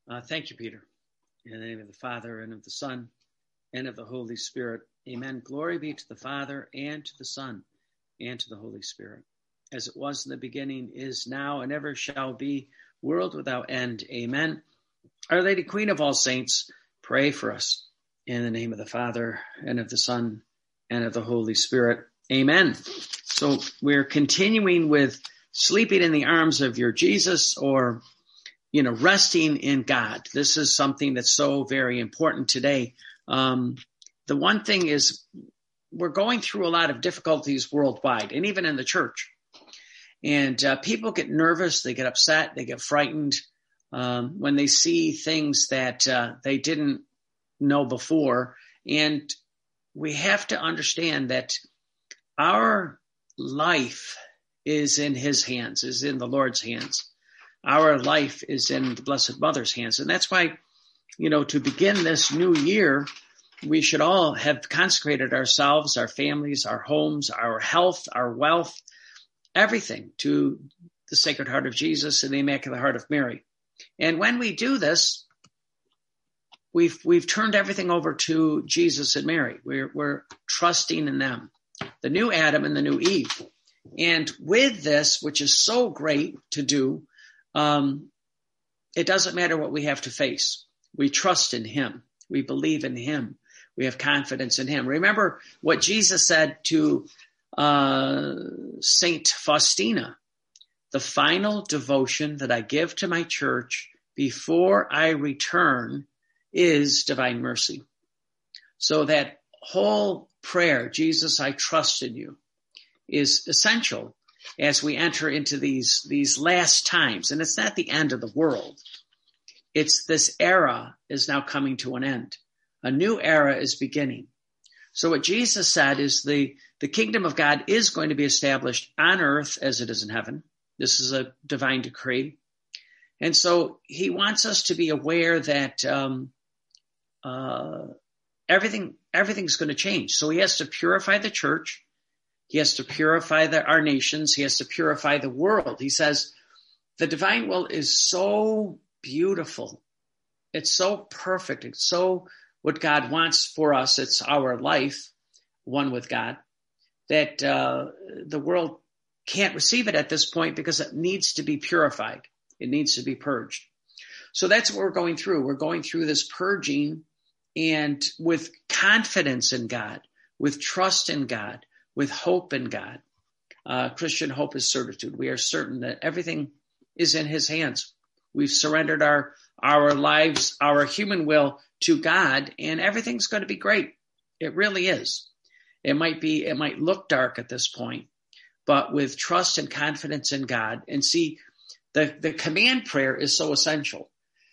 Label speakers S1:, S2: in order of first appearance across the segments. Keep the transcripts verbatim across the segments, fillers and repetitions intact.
S1: Uh, thank you, Peter. In the name of the Father, and of the Son, and of the Holy Spirit. Amen. Glory be to the Father, and to the Son, and to the Holy Spirit, as it was in the beginning, is now, and ever shall be, world without end. Amen. Our Lady, Queen of all saints, pray for us. In the name of the Father, and of the Son, and of the Holy Spirit. Amen. So we're continuing with sleeping in the arms of your Jesus, or you know, resting in God. This is something that's so very important today. Um, the one thing is we're going through a lot of difficulties worldwide, and even in the church. And uh, people get nervous, they get upset, they get frightened um, when they see things that uh, they didn't know before. And we have to understand that our life is in his hands, is in the Lord's hands. Our life is in the Blessed Mother's hands. And that's why, you know, to begin this new year, we should all have consecrated ourselves, our families, our homes, our health, our wealth, everything to the Sacred Heart of Jesus and the Immaculate Heart of Mary. And when we do this, we've we've turned everything over to Jesus and Mary. We're we're trusting in them, the new Adam and the new Eve. And with this, which is so great to do, Um, it doesn't matter what we have to face. We trust in him. We believe in him. We have confidence in him. Remember what Jesus said to uh, Saint Faustina: the final devotion that I give to my church before I return is divine mercy. So that whole prayer, Jesus, I trust in you, is essential as we enter into these, these last times. And it's not the end of the world. It's this era is now coming to an end. A new era is beginning. So what Jesus said is the, the kingdom of God is going to be established on earth as it is in heaven. This is a divine decree. And so he wants us to be aware that um, uh, everything everything's going to change. So he has to purify the church. He has to purify the, our nations. He has to purify the world. He says the divine will is so beautiful. It's so perfect. It's so what God wants for us. It's our life, one with God, that uh, the world can't receive it at this point because it needs to be purified. It needs to be purged. So that's what we're going through. We're going through this purging, and with confidence in God, with trust in God, with hope in God. Uh, Christian hope is certitude. We are certain that everything is in his hands. We've surrendered our, our lives, our human will to God, and everything's going to be great. It really is. It might be, it might look dark at this point, but with trust and confidence in God. And see, the, the command prayer is so essential.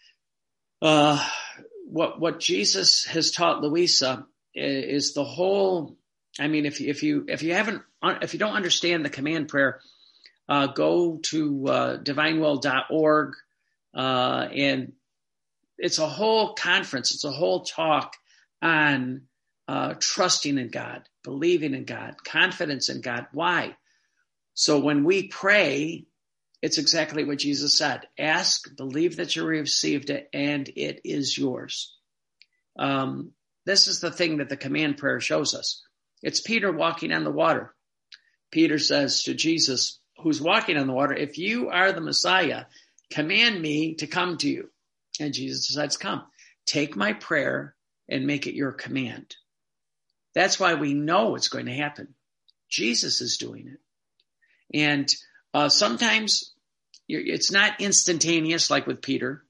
S1: Uh, what, what Jesus has taught Louisa is the whole, I mean, if you, if you, if you haven't, if you don't understand the command prayer, uh, go to, uh, divine will dot org. Uh, and it's a whole conference. It's a whole talk on, uh, trusting in God, believing in God, confidence in God. Why? So when we pray, it's exactly what Jesus said. Ask, believe that you received it, and it is yours. Um, this is the thing that the command prayer shows us. It's Peter walking on the water. Peter says to Jesus, who's walking on the water, if you are the Messiah, command me to come to you. And Jesus decides, come, take my prayer and make it your command. That's why we know it's going to happen. Jesus is doing it. And uh, sometimes you're, it's not instantaneous like with Peter.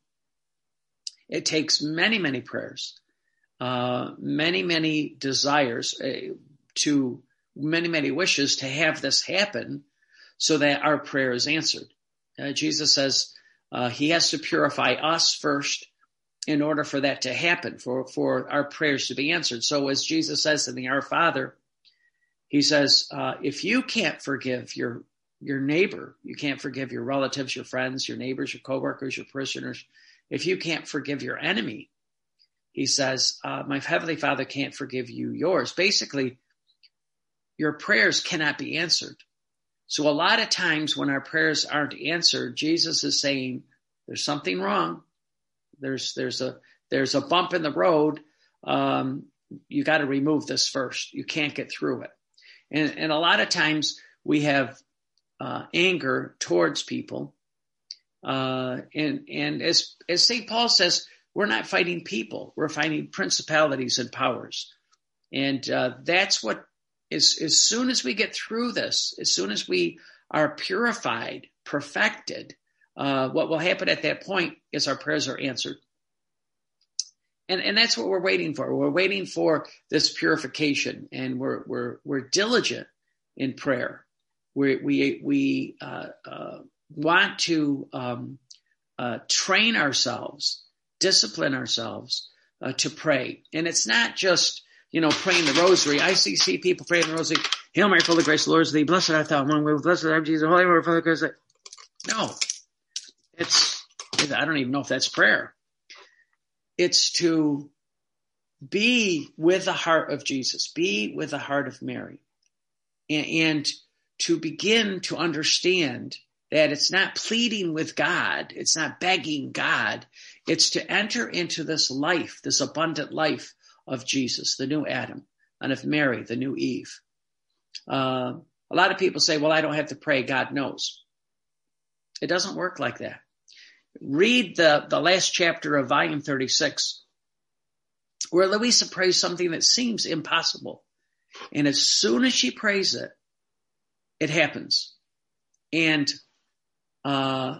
S1: It takes many, many prayers, uh, many, many desires, uh, to many, many wishes to have this happen so that our prayer is answered. Uh, Jesus says uh, he has to purify us first in order for that to happen, for, for our prayers to be answered. So as Jesus says in the Our Father, he says, uh, if you can't forgive your, your neighbor, you can't forgive your relatives, your friends, your neighbors, your coworkers, your parishioners, if you can't forgive your enemy, he says, uh, my Heavenly Father can't forgive you yours. Basically, your prayers cannot be answered. So a lot of times when our prayers aren't answered, Jesus is saying, there's something wrong. There's there's a there's a bump in the road. Um, you got to remove this first. You can't get through it. And, and a lot of times we have uh, anger towards people. Uh, and and as as Saint Paul says, we're not fighting people. We're fighting principalities and powers. And uh, that's what is, as soon as we get through this, as soon as we are purified, perfected, uh, what will happen at that point is our prayers are answered. And, and that's what we're waiting for. We're waiting for this purification, and we're we're we're diligent in prayer. We we we uh, uh, want to um, uh, train ourselves, discipline ourselves uh, to pray. And it's not just, you know, praying the rosary. I see see people praying the rosary. Hail Mary, full of grace, the Lord is with thee. Blessed art thou among women. Blessed art Jesus, Holy Mary, full of grace. No, it's I don't even know if that's prayer. It's to be with the heart of Jesus, be with the heart of Mary, and, and to begin to understand that it's not pleading with God, it's not begging God, it's to enter into this life, this abundant life of Jesus, the new Adam, and of Mary, the new Eve. Uh, a lot of people say, well, I don't have to pray, God knows. It doesn't work like that. Read the, the last chapter of volume thirty-six, where Louisa prays something that seems impossible. And as soon as she prays it, it happens. And uh,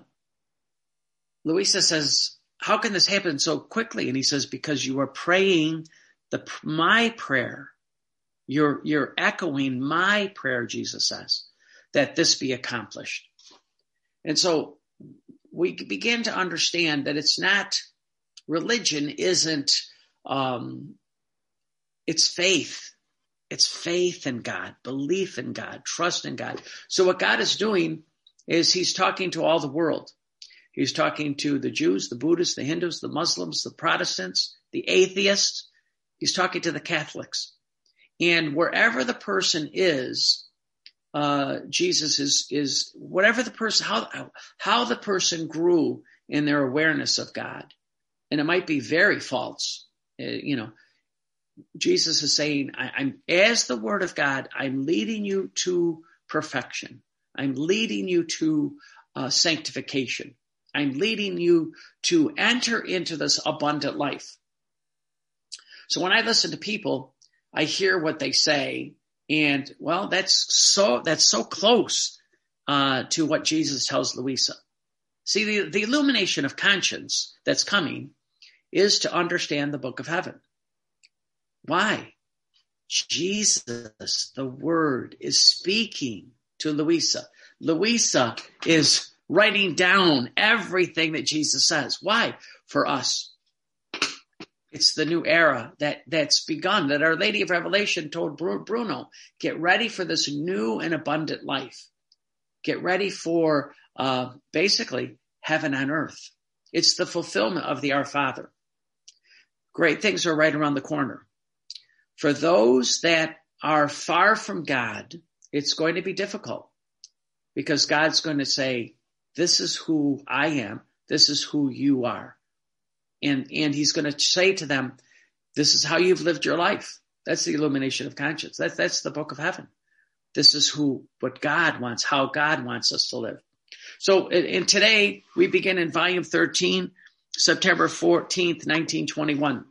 S1: Louisa says, how can this happen so quickly? And he says, because you are praying the my prayer. You're, you're echoing my prayer, Jesus says, that this be accomplished. And so we begin to understand that it's not, religion isn't, um, it's faith. It's faith in God, belief in God, trust in God. So what God is doing is he's talking to all the world. He's talking to the Jews, the Buddhists, the Hindus, the Muslims, the Protestants, the atheists. He's talking to the Catholics. And wherever the person is, Uh, Jesus is, is whatever the person, how, how the person grew in their awareness of God. And it might be very false. Uh, you know, Jesus is saying, I, I'm, as the word of God, I'm leading you to perfection. I'm leading you to uh, sanctification. I'm leading you to enter into this abundant life. So when I listen to people, I hear what they say. And well, that's so, that's so close, uh, to what Jesus tells Louisa. See, the, the illumination of conscience that's coming is to understand the book of heaven. Why? Jesus, the word, is speaking to Louisa. Louisa is writing down everything that Jesus says. Why? For us. It's the new era that, that's begun, that Our Lady of Revelation told Bruno, get ready for this new and abundant life. Get ready for uh, basically heaven on earth. It's the fulfillment of the Our Father. Great things are right around the corner. For those that are far from God, it's going to be difficult because God's going to say, this is who I am. This is who you are. And, and he's going to say to them, this is how you've lived your life. That's the illumination of conscience. That's, that's the book of heaven. This is who, what God wants, how God wants us to live. So, and today we begin in volume thirteen, September fourteenth, nineteen twenty-one.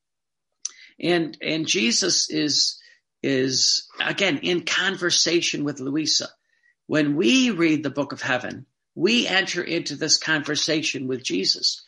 S1: And, and Jesus is, is again in conversation with Louisa. When we read the book of heaven, we enter into this conversation with Jesus.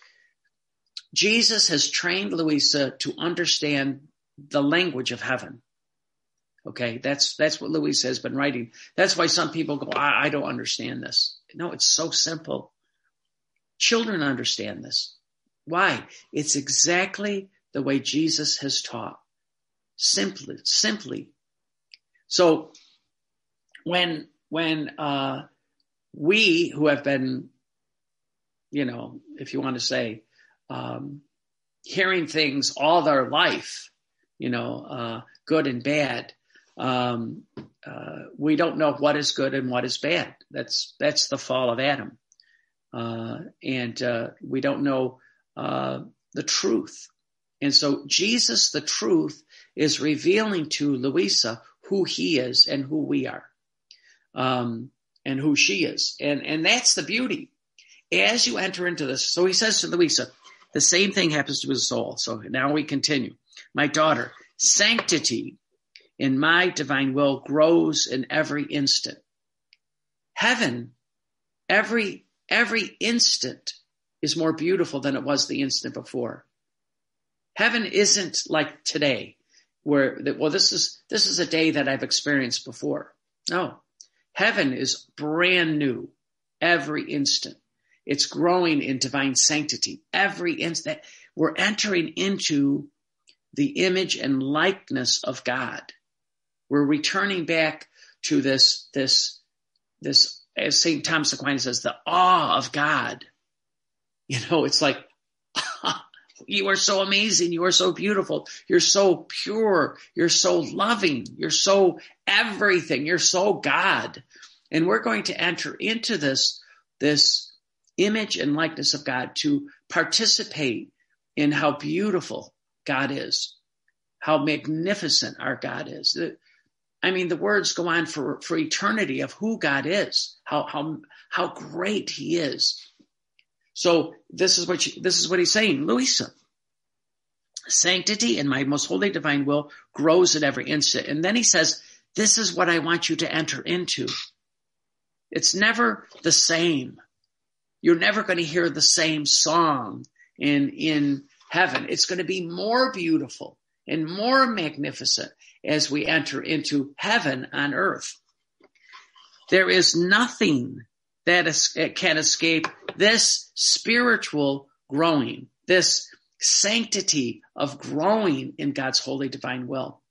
S1: Jesus has trained Louisa to understand the language of heaven. Okay, that's that's what Louisa has been writing. That's why some people go, I, I don't understand this. No, it's so simple. Children understand this. Why? It's exactly the way Jesus has taught. Simply, simply. So when when uh, we who have been, you know, if you want to say, Um, hearing things all their life, you know, uh, good and bad. Um, uh, we don't know what is good and what is bad. That's, that's the fall of Adam. Uh, and, uh, we don't know, uh, the truth. And so Jesus, the truth, is revealing to Louisa who he is and who we are, um, and who she is. And, and that's the beauty. As you enter into this, so he says to Louisa, the same thing happens to his soul. So now we continue. My daughter, sanctity in my divine will grows in every instant. Heaven, every, every instant is more beautiful than it was the instant before. Heaven isn't like today where, well, this is, this is a day that I've experienced before. No, heaven is brand new every instant. It's growing in divine sanctity every instant. We're entering into the image and likeness of God. We're returning back to this, this, this, as Saint Thomas Aquinas says, the awe of God. You know, it's like, you are so amazing. You are so beautiful. You're so pure. You're so loving. You're so everything. You're so God. And we're going to enter into this, this image and likeness of God to participate in how beautiful God is, how magnificent our God is. I mean, the words go on for, for eternity of who God is, how, how, how great he is. So this is what you, this is what he's saying. Louisa, sanctity in my most holy divine will grows at every instant. And then he says, this is what I want you to enter into. It's never the same. You're never going to hear the same song in, in heaven. It's going to be more beautiful and more magnificent as we enter into heaven on earth. There is nothing that is, can escape this spiritual growing, this sanctity of growing in God's holy divine will.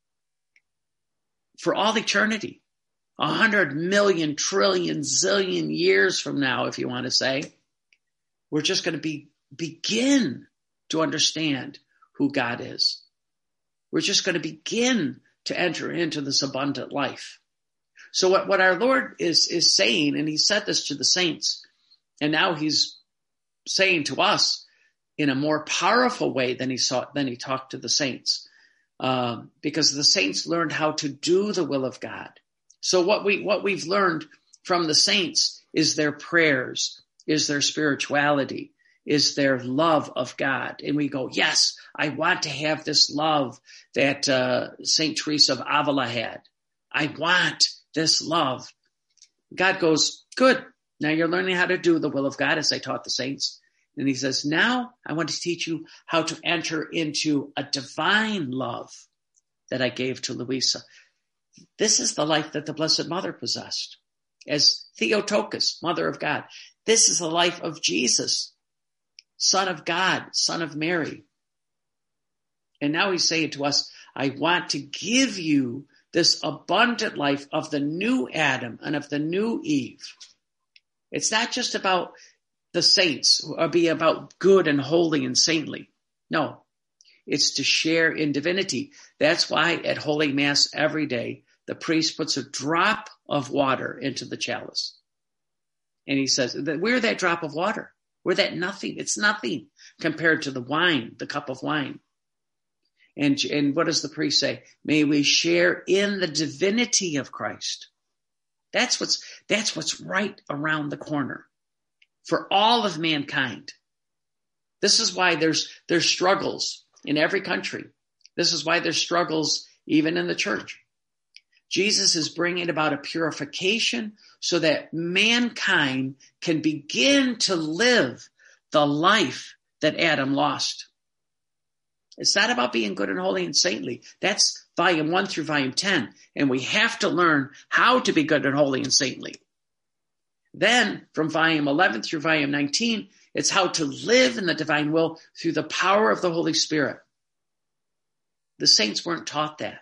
S1: For all eternity, a hundred million, trillion, zillion years from now, if you want to say, we're just going to be begin to understand who God is. We're just going to begin to enter into this abundant life. So what, what our Lord is, is saying, and he said this to the saints, and now he's saying to us in a more powerful way than he saw, than he talked to the saints, uh, because the saints learned how to do the will of God. So what we, what we've learned from the saints is their prayers, is their spirituality, is their love of God. And we go, yes, I want to have this love that uh, Saint Teresa of Avila had. I want this love. God goes, good. Now you're learning how to do the will of God as I taught the saints. And he says, now I want to teach you how to enter into a divine love that I gave to Louisa. This is the life that the Blessed Mother possessed as Theotokos, Mother of God. This is the life of Jesus, Son of God, Son of Mary. And now he's saying to us, I want to give you this abundant life of the new Adam and of the new Eve. It's not just about the saints or be about good and holy and saintly. No, it's to share in divinity. That's why at Holy Mass every day, the priest puts a drop of water into the chalice. And he says, we're that drop of water. We're that nothing. It's nothing compared to the wine, the cup of wine. And, and what does the priest say? May we share in the divinity of Christ. That's what's, that's what's right around the corner for all of mankind. This is why there's, there's struggles in every country. This is why there's struggles even in the church. Jesus is bringing about a purification so that mankind can begin to live the life that Adam lost. It's not about being good and holy and saintly. That's volume one through volume ten. And we have to learn how to be good and holy and saintly. Then from volume eleven through volume nineteen, it's how to live in the divine will through the power of the Holy Spirit. The saints weren't taught that.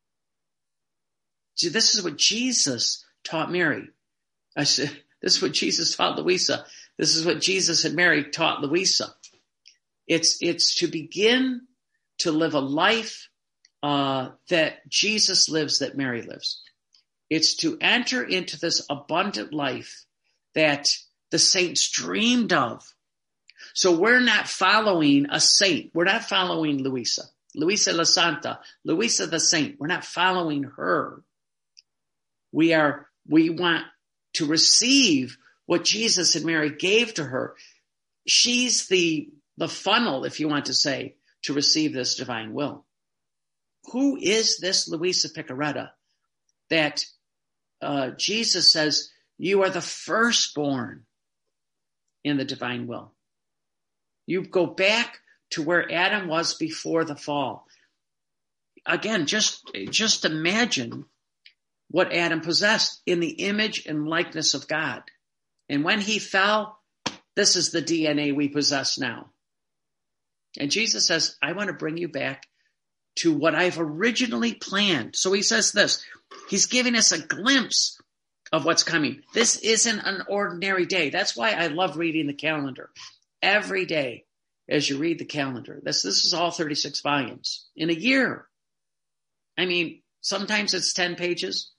S1: See, this is what Jesus taught Mary. I said, this is what Jesus taught Louisa. This is what Jesus and Mary taught Louisa. It's, it's to begin to live a life uh, that Jesus lives, that Mary lives. It's to enter into this abundant life that the saints dreamed of So we're not following a saint. We're not following Luisa, Luisa la Santa, Luisa the saint. We're not following her. We are, we want to receive what Jesus and Mary gave to her. She's the, the funnel, if you want to say, to receive this divine will. Who is this Luisa Picaretta that uh, Jesus says, you are the firstborn in the divine will? You go back to where Adam was before the fall. Again, just, just imagine what Adam possessed in the image and likeness of God. And when he fell, this is the D N A we possess now. And Jesus says, I want to bring you back to what I've originally planned. So he says this, he's giving us a glimpse of what's coming. This isn't an ordinary day. That's why I love reading the calendar. Every day as you read the calendar. This, this is all thirty-six volumes in a year. I mean, sometimes it's ten pages.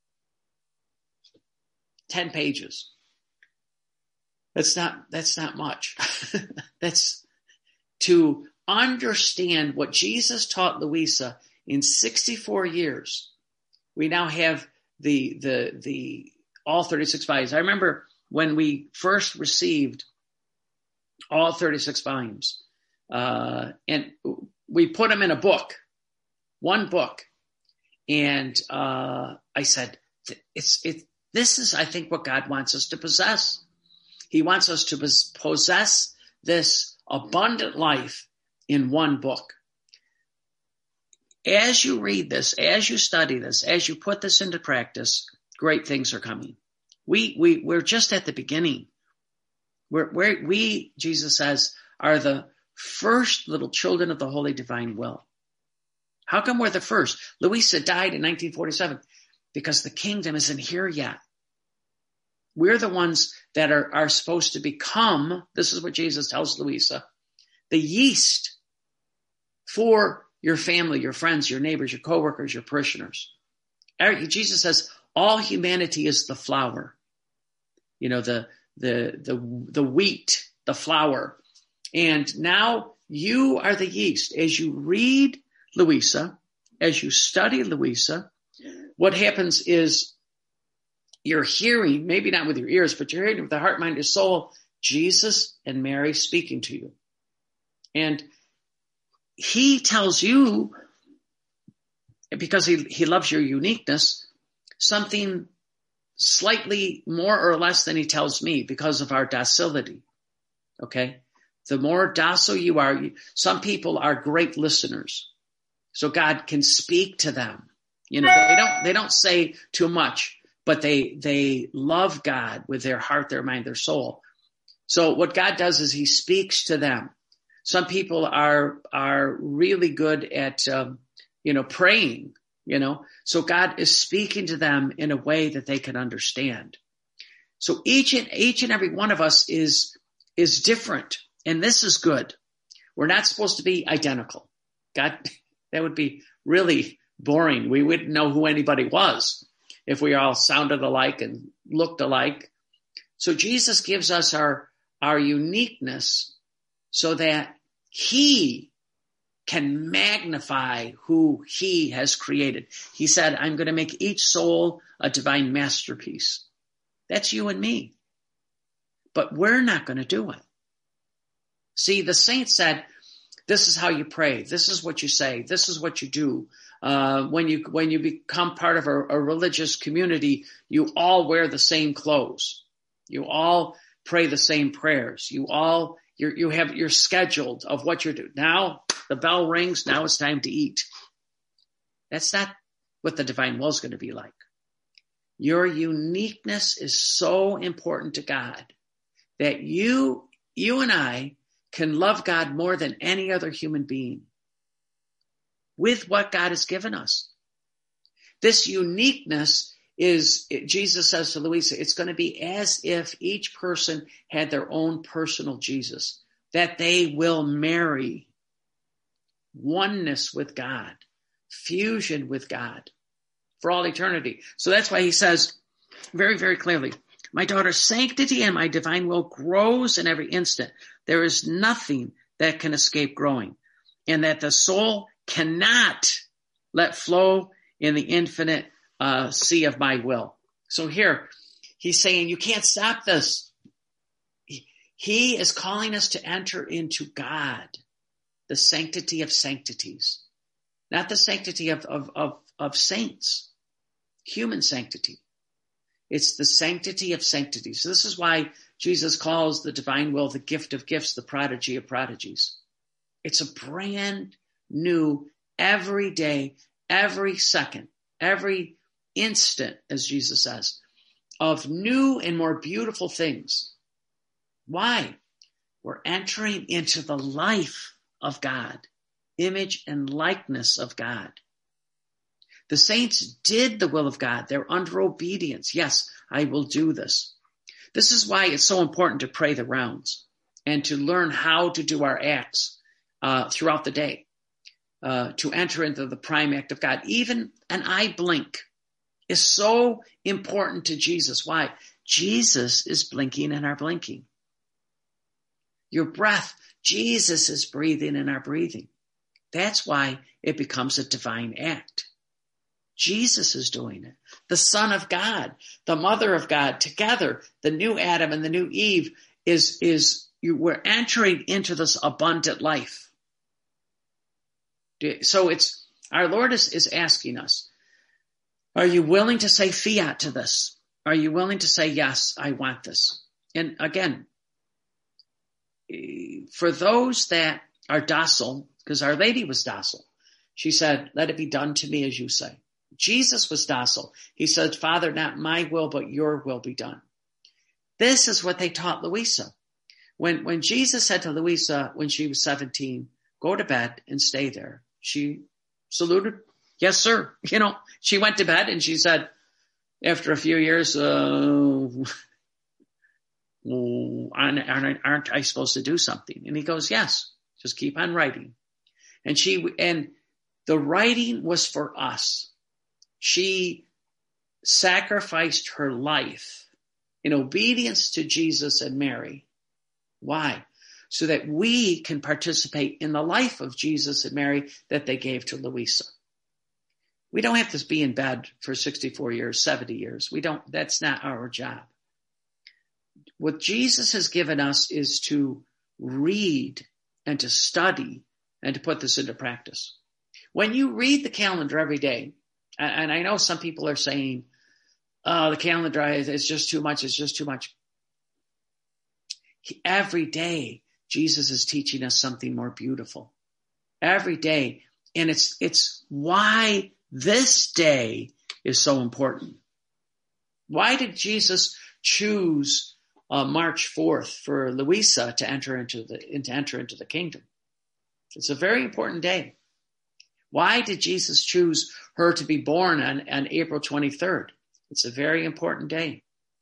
S1: ten pages. That's not, that's not much. That's to understand what Jesus taught Luisa in sixty-four years. We now have the, the, the, all thirty-six volumes. I remember when we first received all thirty-six volumes, uh, and we put them in a book, one book. And, uh, I said, it's, it, this is, I think, what God wants us to possess. He wants us to possess this abundant life in one book. As you read this, as you study this, as you put this into practice, great things are coming. We, we, we're just at the beginning. We're, we're, we, Jesus says, are the first little children of the Holy Divine Will. How come we're the first? Luisa died in nineteen forty-seven because the kingdom isn't here yet. We're the ones that are, are supposed to become, this is what Jesus tells Luisa, the yeast for your family, your friends, your neighbors, your coworkers, your parishioners. Jesus says all humanity is the flour. You know, the, the, the, the wheat, the flour. And now you are the yeast. As you read Luisa, as you study Luisa, what happens is you're hearing, maybe not with your ears, but you're hearing with the heart, mind, and soul, Jesus and Mary speaking to you. And he tells you, because he, he loves your uniqueness, something slightly more or less than he tells me because of our docility. Okay? The more docile you are, some people are great listeners. So God can speak to them. You know, they don't, they don't say too much, but they, they love God with their heart, their mind, their soul. So what God does is he speaks to them. Some people are, are really good at, um, you know, praying, you know, so God is speaking to them in a way that they can understand. So each and, each and every one of us is, is different. And this is good. We're not supposed to be identical. God, that would be really boring. We wouldn't know who anybody was if we all sounded alike and looked alike. So Jesus gives us our, our uniqueness so that he can magnify who he has created. He said, I'm going to make each soul a divine masterpiece. That's you and me. But we're not going to do it. See, the saint said, this is how you pray. This is what you say. This is what you do. Uh, when you, when you become part of a, a religious community, you all wear the same clothes. You all pray the same prayers. You all, you you have, you're scheduled of what you're doing. Now the bell rings. Now it's time to eat. That's not what the divine will is going to be like. Your uniqueness is so important to God that you, you and I can love God more than any other human being with what God has given us. This uniqueness is, Jesus says to Luisa, it's going to be as if each person had their own personal Jesus, that they will marry oneness with God, fusion with God for all eternity. So that's why he says very, very clearly, My daughter, sanctity and my divine will grows in every instant. There is nothing that can escape growing, and that the soul cannot let flow in the infinite uh, sea of my will. So here, he's saying you can't stop this. He is calling us to enter into God, the sanctity of sanctities, not the sanctity of, of, of, of saints, human sanctity. It's the sanctity of sanctities. So this is why Jesus calls the divine will the gift of gifts, the prodigy of prodigies. It's a brand new, every day, every second, every instant, as Jesus says, of new and more beautiful things. Why? We're entering into the life of God, image and likeness of God. The saints did the will of God. They're under obedience. Yes, I will do this. This is why it's so important to pray the rounds and to learn how to do our acts uh, throughout the day, uh, to enter into the prime act of God. Even an eye blink is so important to Jesus. Why? Jesus is blinking in our blinking. Your breath, Jesus is breathing in our breathing. That's why it becomes a divine act. Jesus is doing it. The Son of God, the Mother of God, together, the new Adam and the new Eve, is, is you, we're entering into this abundant life. So it's, our Lord is, is asking us, are you willing to say fiat to this? Are you willing to say, yes, I want this? And again, for those that are docile, because Our Lady was docile, she said, let it be done to me as you say. Jesus was docile. He said, Father, not my will, but your will be done. This is what they taught Louisa. When, when Jesus said to Louisa when she was seventeen, go to bed and stay there, she saluted, yes, sir. You know, she went to bed and she said, after a few years, uh, aren't, aren't I supposed to do something? And he goes, yes, just keep on writing. And she, and the writing was for us. She sacrificed her life in obedience to Jesus and Mary. Why? So that we can participate in the life of Jesus and Mary that they gave to Louisa. We don't have to be in bed for sixty-four years, seventy years. We don't, that's not our job. What Jesus has given us is to read and to study and to put this into practice. When you read the calendar every day, and I know some people are saying, oh, the calendar is just too much, it's just too much. Every day, Jesus is teaching us something more beautiful. Every day. And it's it's why this day is so important. Why did Jesus choose uh, March fourth for Louisa to enter into the to enter into the kingdom? It's a very important day. Why did Jesus choose her to be born on, on April twenty-third? It's a very important day.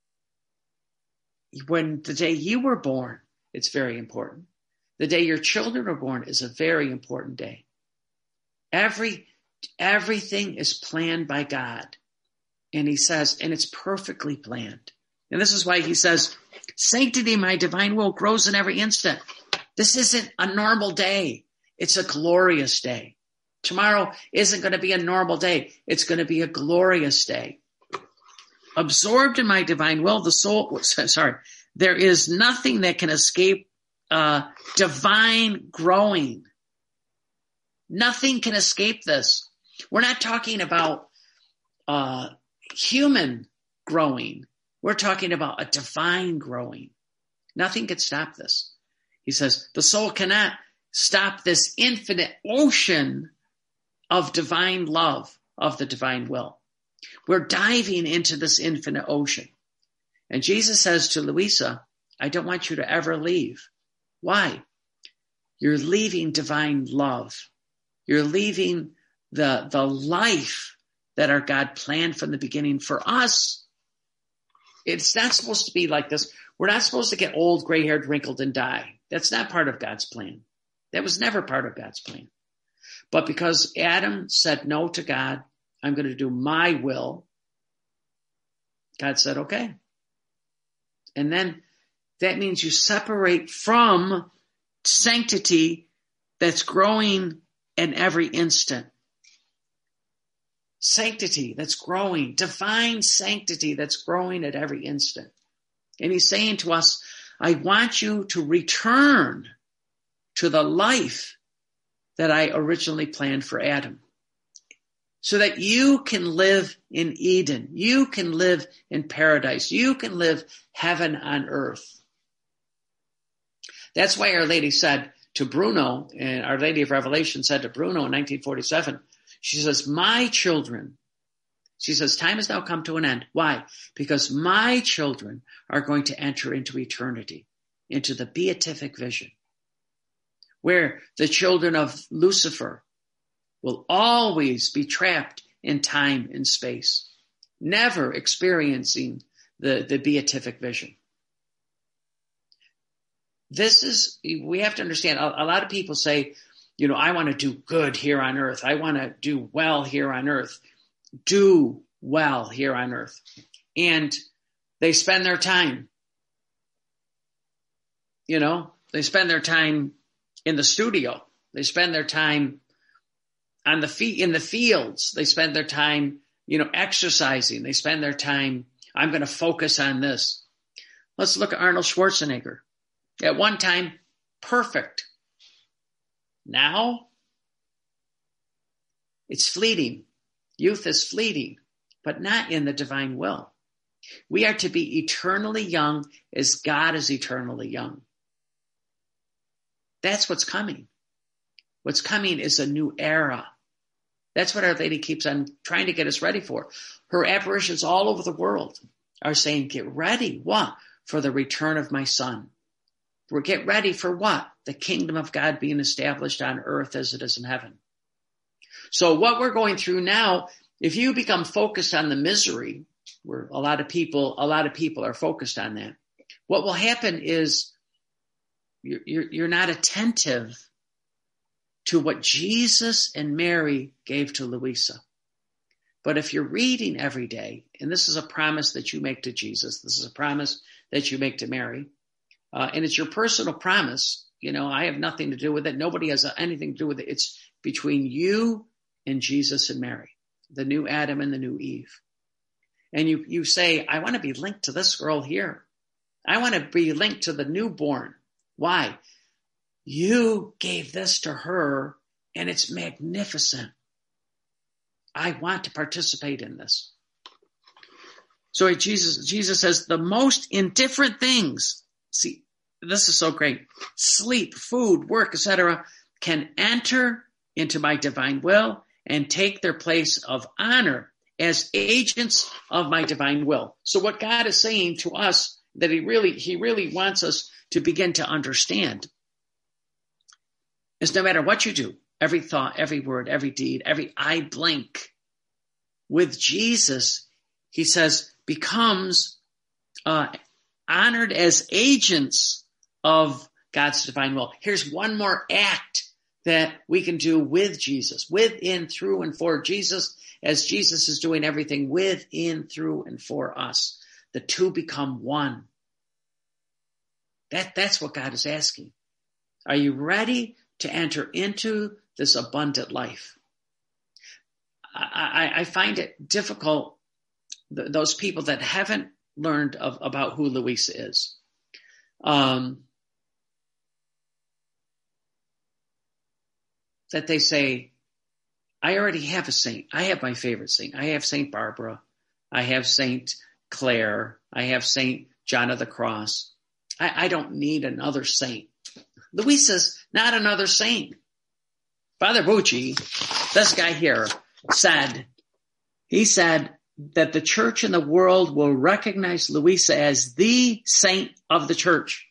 S1: When the day you were born, it's very important. The day your children are born is a very important day. Every, everything is planned by God. And he says, and it's perfectly planned. And this is why he says, sanctity, my divine will, grows in every instant. This isn't a normal day. It's a glorious day. Tomorrow isn't going to be a normal day. It's going to be a glorious day. Absorbed in my divine will, the soul, sorry, there is nothing that can escape uh, divine growing. Nothing can escape this. We're not talking about uh, human growing. We're talking about a divine growing. Nothing can stop this. He says, the soul cannot stop this infinite ocean of divine love, of the divine will. We're diving into this infinite ocean. And Jesus says to Louisa, I don't want you to ever leave. Why? You're leaving divine love. You're leaving the, the life that our God planned from the beginning for us. It's not supposed to be like this. We're not supposed to get old, gray-haired, wrinkled, and die. That's not part of God's plan. That was never part of God's plan. But because Adam said no to God, I'm going to do my will, God said, okay. And then that means you separate from sanctity that's growing in every instant. Sanctity that's growing, divine sanctity that's growing at every instant. And he's saying to us, I want you to return to the life that I originally planned for Adam, so that you can live in Eden. You can live in paradise. You can live heaven on earth. That's why Our Lady said to Bruno, and Our Lady of Revelation said to Bruno in nineteen forty-seven, she says, my children, she says, time has now come to an end. Why? Because my children are going to enter into eternity, into the beatific vision, where the children of Lucifer will always be trapped in time and space, never experiencing the, the beatific vision. This is, we have to understand, a, a lot of people say, you know, I want to do good here on earth. I want to do well here on earth. Do well here on earth. And they spend their time, you know, they spend their time in the studio. They spend their time on the feet in the fields. They spend their time, you know, exercising. They spend their time, I'm going to focus on this. Let's look at Arnold Schwarzenegger. At one time, perfect. Now, it's fleeting. Youth is fleeting, but not in the divine will. We are to be eternally young as God is eternally young. That's what's coming. What's coming is a new era. That's what Our Lady keeps on trying to get us ready for. Her apparitions all over the world are saying, get ready. What? For the return of my son. We're get ready for what? The kingdom of God being established on earth as it is in heaven. So what we're going through now, if you become focused on the misery, where a lot of people, a lot of people are focused on that, what will happen is you're, you're, you're not attentive to what Jesus and Mary gave to Louisa. But if you're reading every day, and this is a promise that you make to Jesus, this is a promise that you make to Mary, uh, and it's your personal promise. You know, I have nothing to do with it. Nobody has anything to do with it. It's between you and Jesus and Mary, the new Adam and the new Eve. And you, you say, I want to be linked to this girl here. I want to be linked to the newborn. Why? You gave this to her, and it's magnificent. I want to participate in this. So Jesus, Jesus says the most indifferent things, see, this is so great, sleep, food, work, et cetera, can enter into my divine will and take their place of honor as agents of my divine will. So what God is saying to us that he really, he really wants us to begin to understand is no matter what you do, every thought, every word, every deed, every eye blink, with Jesus, he says, becomes uh, honored as agents of God's divine will. Here's one more act that we can do with Jesus, with, in, through, and for Jesus, as Jesus is doing everything with, in, through, and for us. The two become one. That, that's what God is asking. Are you ready to enter into this abundant life? I, I, I find it difficult, th- those people that haven't learned of, about who Louisa is. Um, that they say, I already have a saint. I have my favorite saint. I have Saint Barbara. I have Saint Clare. I have Saint John of the Cross. I, I don't need another saint. Louisa's not another saint. Father Bucci, this guy here, said, he said that the church in the world will recognize Louisa as the saint of the church.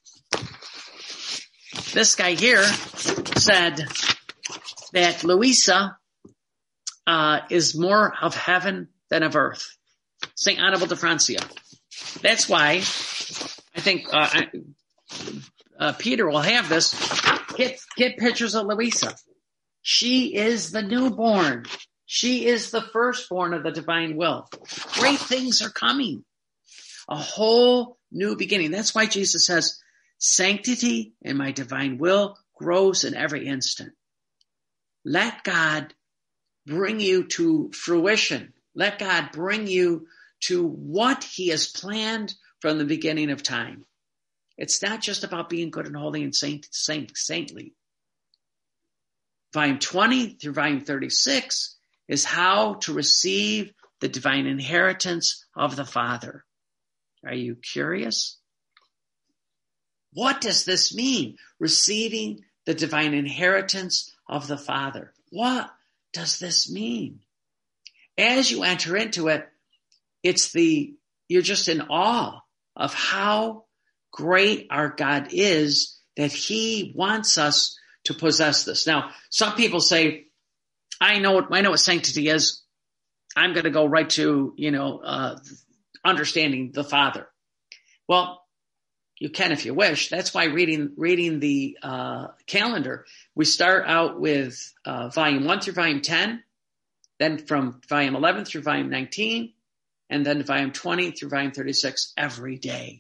S1: This guy here said that Louisa uh, is more of heaven than of earth. Saint Annibal de Francia. That's why I think uh, I, uh, Peter will have this. Get, get pictures of Louisa. She is the newborn. She is the firstborn of the divine will. Great things are coming. A whole new beginning. That's why Jesus says, sanctity in my divine will grows in every instant. Let God bring you to fruition. Let God bring you to what he has planned from the beginning of time. It's not just about being good and holy and saint, saint, saintly. Volume twenty through volume thirty-six is how to receive the divine inheritance of the Father. Are you curious? What does this mean? Receiving the divine inheritance of the Father. What does this mean? As you enter into it, it's the, you're just in awe of how great our God is that he wants us to possess this. Now, some people say, I know what, I know what sanctity is. I'm going to go right to, you know, uh, understanding the Father. Well, you can if you wish. That's why reading reading the uh, calendar, we start out with uh, volume one through volume ten, then from volume eleven through volume nineteen, and then volume twenty through volume thirty-six every day.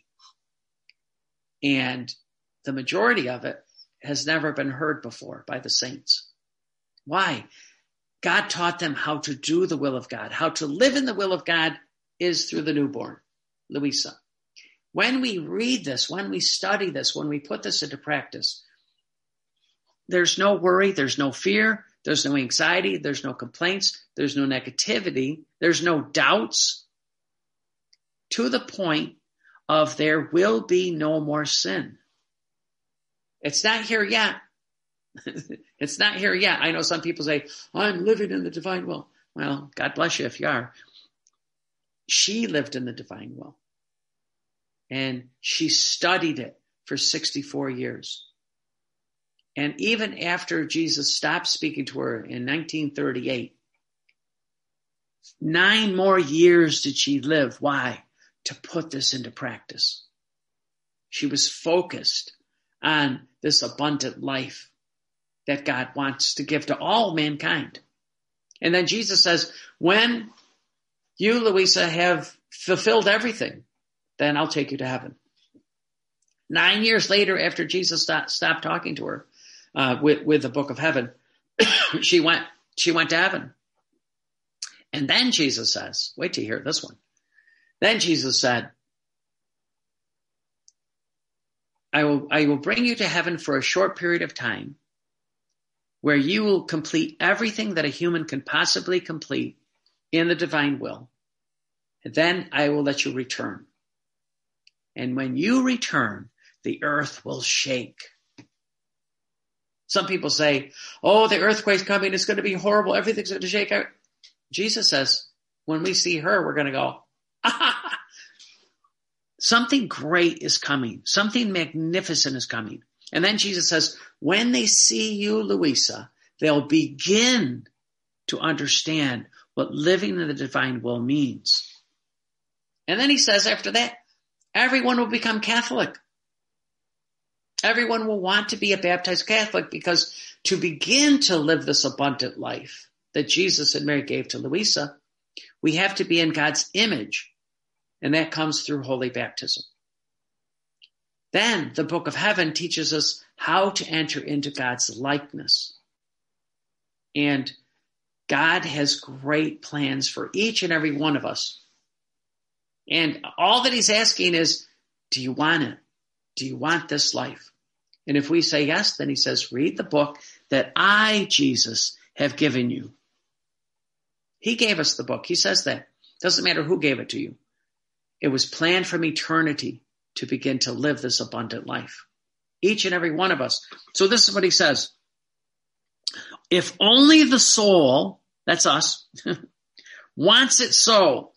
S1: And the majority of it has never been heard before by the saints. Why? God taught them how to do the will of God. How to live in the will of God is through the newborn, Louisa. When we read this, when we study this, when we put this into practice, there's no worry, there's no fear, there's no anxiety, there's no complaints, there's no negativity, there's no doubts, to the point of there will be no more sin. It's not here yet. It's not here yet. I know some people say, I'm living in the divine will. Well, God bless you if you are. She lived in the divine will. And she studied it for sixty-four years. And even after Jesus stopped speaking to her in nineteen thirty-eight, nine more years did she live. Why? To put this into practice. She was focused on this abundant life that God wants to give to all mankind. And then Jesus says, when you, Louisa, have fulfilled everything, then I'll take you to heaven. Nine years later, after Jesus stopped, stopped talking to her uh, with, with the book of heaven, she went, she went to heaven. And then Jesus says, wait till you hear this one. Then Jesus said, I will, I will bring you to heaven for a short period of time where you will complete everything that a human can possibly complete in the divine will. And then I will let you return. And when you return, the earth will shake. Some people say, oh, the earthquake's coming. It's going to be horrible. Everything's going to shake out. Jesus says, when we see her, we're going to go, ah, something great is coming. Something magnificent is coming. And then Jesus says, when they see you, Louisa, they'll begin to understand what living in the divine will means. And then he says after that, everyone will become Catholic. Everyone will want to be a baptized Catholic, because to begin to live this abundant life that Jesus and Mary gave to Louisa, we have to be in God's image. And that comes through holy baptism. Then the book of heaven teaches us how to enter into God's likeness. And God has great plans for each and every one of us. And all that he's asking is, do you want it? Do you want this life? And if we say yes, then he says, read the book that I, Jesus, have given you. He gave us the book. He says that. Doesn't matter who gave it to you. It was planned from eternity to begin to live this abundant life. Each and every one of us. So this is what he says. If only the soul, that's us, wants it so,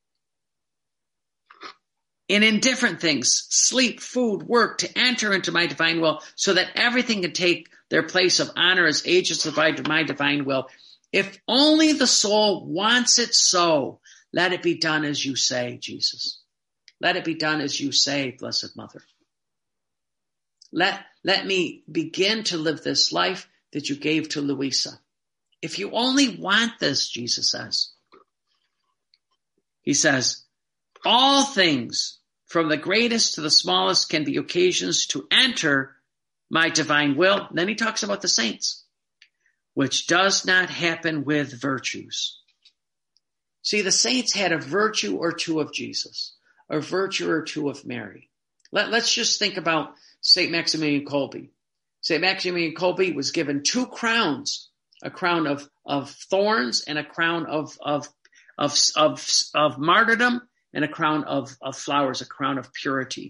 S1: in indifferent things, sleep, food, work, to enter into my divine will, so that everything can take their place of honor as agents of my divine will. If only the soul wants it so, let it be done as you say, Jesus. Let it be done as you say, Blessed Mother. Let, let me begin to live this life that you gave to Louisa. If you only want this, Jesus says. He says, all things From the greatest to the smallest can be occasions to enter my divine will. Then he talks about the saints, which does not happen with virtues. See, the saints had a virtue or two of Jesus, a virtue or two of Mary. Let, let's just think about Saint Maximilian Kolbe. Saint Maximilian Kolbe was given two crowns, a crown of, of thorns and a crown of, of, of, of, of martyrdom and a crown of, of flowers, a crown of purity.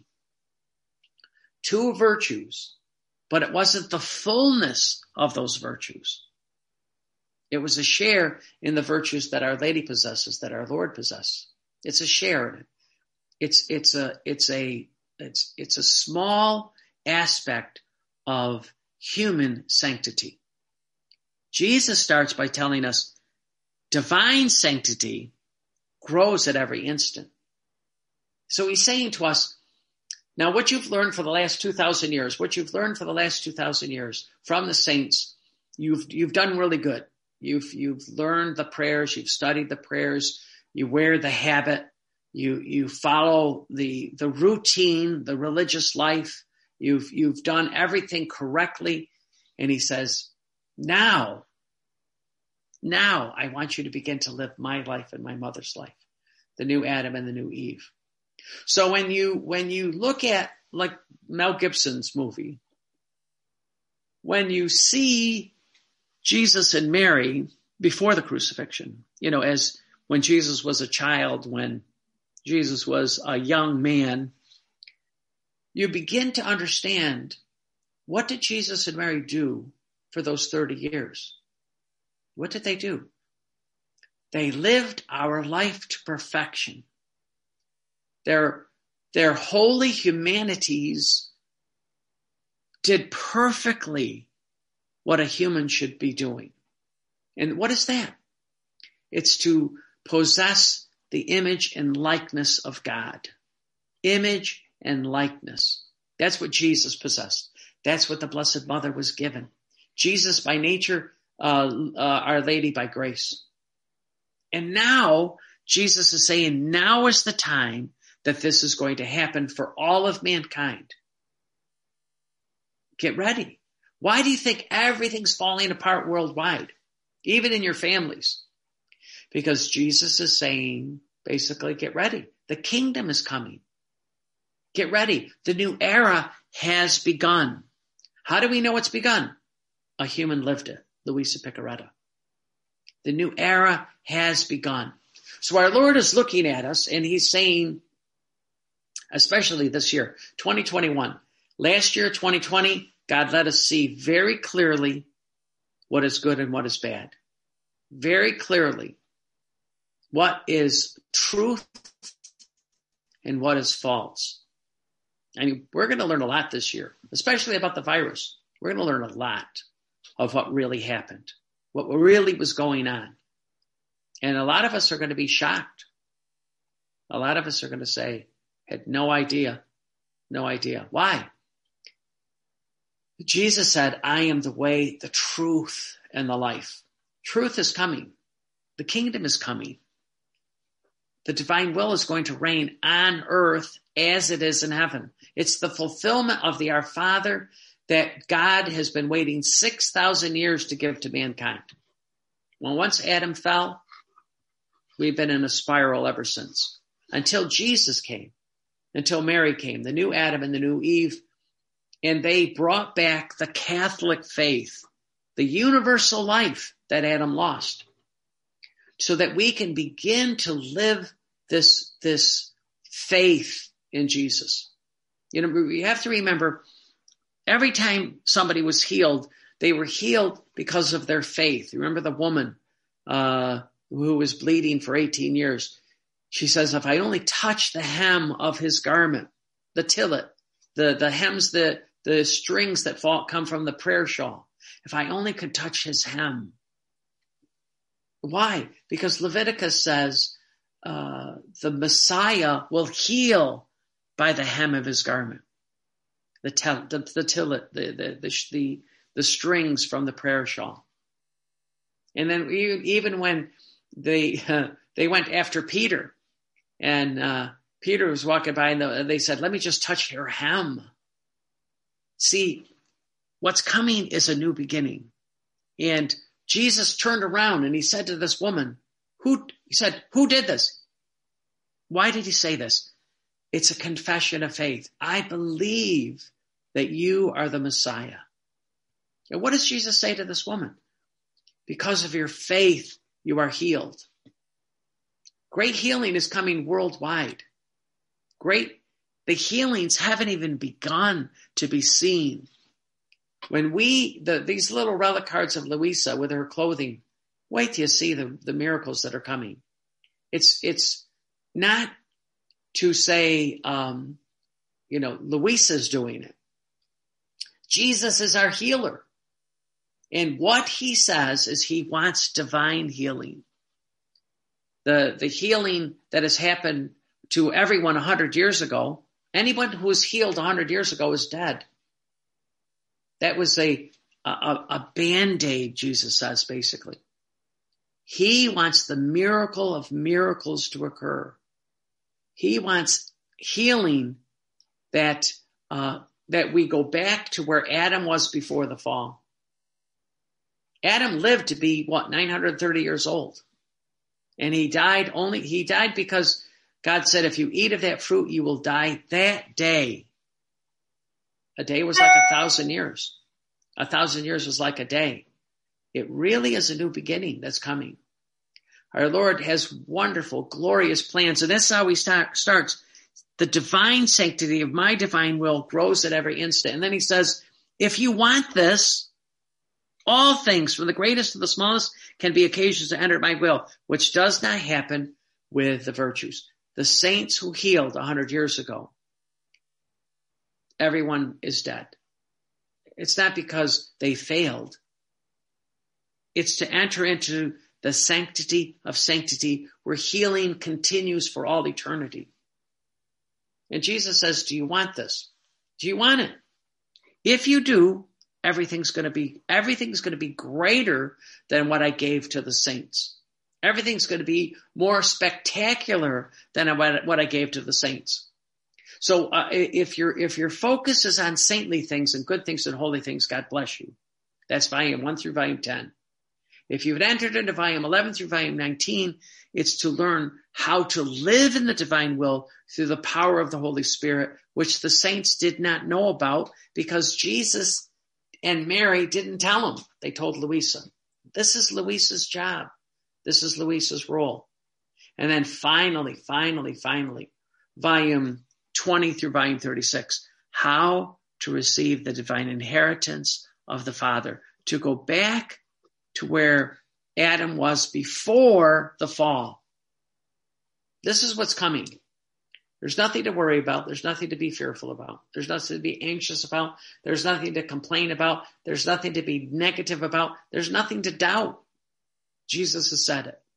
S1: Two virtues, but it wasn't the fullness of those virtues. It was a share in the virtues that Our Lady possesses, that our Lord possesses. It's a share in it. It's, it's a, it's a, it's, it's a small aspect of human sanctity. Jesus starts by telling us divine sanctity grows at every instant. So he's saying to us, now what you've learned for the last two thousand years, what you've learned for the last two thousand years from the saints, you've, you've done really good. You've, you've learned the prayers, you've studied the prayers, you wear the habit, you, you follow the, the routine, the religious life, you've, you've done everything correctly. And he says, now, now I want you to begin to live my life and my mother's life, the new Adam and the new Eve. So when you, when you look at like Mel Gibson's movie, when you see Jesus and Mary before the crucifixion, you know, as when Jesus was a child, when Jesus was a young man, you begin to understand, what did Jesus and Mary do for those thirty years? What did they do? They lived our life to perfection. Their, their holy humanities did perfectly what a human should be doing. And what is that? It's to possess the image and likeness of God. Image and likeness. That's what Jesus possessed. That's what the Blessed Mother was given. Jesus by nature, uh, uh, Our Lady by grace. And now Jesus is saying, now is the time that this is going to happen for all of mankind. Get ready. Why do you think everything's falling apart worldwide, even in your families? Because Jesus is saying, basically, get ready. The kingdom is coming. Get ready. The new era has begun. How do we know it's begun? A human lived it, Luisa Piccarreta. The new era has begun. So our Lord is looking at us and he's saying, especially this year, twenty twenty-one, last year, twenty twenty, God let us see very clearly what is good and what is bad. Very clearly what is truth and what is false. I mean, we're going to learn a lot this year, especially about the virus. We're going to learn a lot of what really happened, what really was going on. And a lot of us are going to be shocked. A lot of us are going to say, had no idea, no idea. Why? Jesus said, I am the way, the truth, and the life. Truth is coming. The kingdom is coming. The divine will is going to reign on earth as it is in heaven. It's the fulfillment of the Our Father that God has been waiting six thousand years to give to mankind. Well, once Adam fell, we've been in a spiral ever since. Until Jesus came, until Mary came, the new Adam and the new Eve, and they brought back the Catholic faith, the universal life that Adam lost, so that we can begin to live this, this faith in Jesus. You know, we have to remember, every time somebody was healed, they were healed because of their faith. You remember the woman uh, who was bleeding for eighteen years. She says, if I only touch the hem of his garment, the tillet, the, the hems, the, the strings that fall, come from the prayer shawl, if I only could touch his hem. Why? Because Leviticus says uh, the Messiah will heal by the hem of his garment. The, tel- the, the tillet, the, the, the, the, the strings from the prayer shawl. And then even when they, uh, they went after Peter, and uh, Peter was walking by and they said, let me just touch your hem. See, what's coming is a new beginning. And Jesus turned around and he said to this woman, who, he said, who did this? Why did he say this? It's a confession of faith. I believe that you are the Messiah. And what does Jesus say to this woman? Because of your faith, you are healed. Great healing is coming worldwide. Great, the healings haven't even begun to be seen. When we, the, these little relic cards of Louisa with her clothing, wait till you see the, the miracles that are coming. It's, it's not to say, um, you know, Louisa's doing it. Jesus is our healer. And what he says is he wants divine healing. The, the healing that has happened to everyone a hundred years ago, anyone who was healed a hundred years ago is dead. That was a, a, a band-aid, Jesus says, basically. He wants the miracle of miracles to occur. He wants healing that, uh, that we go back to where Adam was before the fall. Adam lived to be, what, nine hundred thirty years old. And he died only, he died because God said, if you eat of that fruit, you will die that day. A day was like a thousand years. A thousand years was like a day. It really is a new beginning that's coming. Our Lord has wonderful, glorious plans. And that's how he start, starts. The divine sanctity of my divine will grows at every instant. And then he says, if you want this, all things, from the greatest to the smallest, can be occasions to enter my will, which does not happen with the virtues. The saints who healed a hundred years ago, everyone is dead. It's not because they failed. It's to enter into the sanctity of sanctity where healing continues for all eternity. And Jesus says, do you want this? Do you want it? If you do, everything's going to be, everything's going to be greater than what I gave to the saints. Everything's going to be more spectacular than what I gave to the saints. So uh, if your if your focus is on saintly things and good things and holy things, God bless you. That's volume one through volume ten. If you've entered into volume eleven through volume nineteen, it's to learn how to live in the divine will through the power of the Holy Spirit, which the saints did not know about because Jesus and Mary didn't tell them. They told Louisa. This is Louisa's job. This is Louisa's role. And then finally, finally, finally, volume twenty through volume thirty-six, how to receive the divine inheritance of the Father, to go back to where Adam was before the fall. This is what's coming. There's nothing to worry about. There's nothing to be fearful about. There's nothing to be anxious about. There's nothing to complain about. There's nothing to be negative about. There's nothing to doubt. Jesus has said it.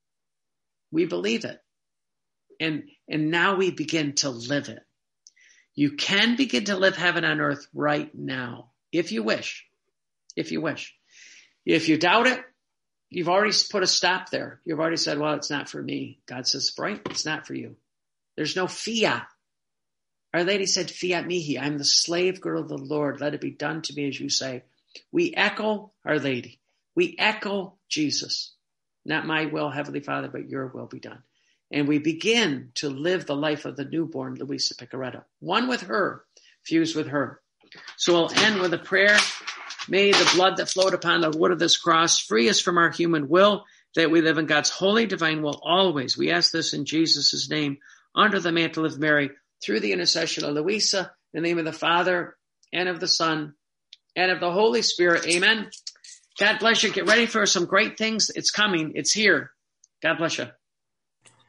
S1: We believe it. And, and now we begin to live it. You can begin to live heaven on earth right now, if you wish. If you wish. If you doubt it, you've already put a stop there. You've already said, well, it's not for me. God says, right, it's not for you. There's no fiat. Our Lady said, fiat mihi. I'm the slave girl of the Lord. Let it be done to me as you say. We echo Our Lady. We echo Jesus. Not my will, Heavenly Father, but your will be done. And we begin to live the life of the newborn Louisa Picaretta. One with her, fused with her. So we'll end with a prayer. May the blood that flowed upon the wood of this cross free us from our human will, that we live in God's holy divine will always. We ask this in Jesus' name, under the mantle of Mary, through the intercession of Louisa, in the name of the Father, and of the Son, and of the Holy Spirit. Amen. God bless you. Get ready for some great things. It's coming. It's here. God bless you.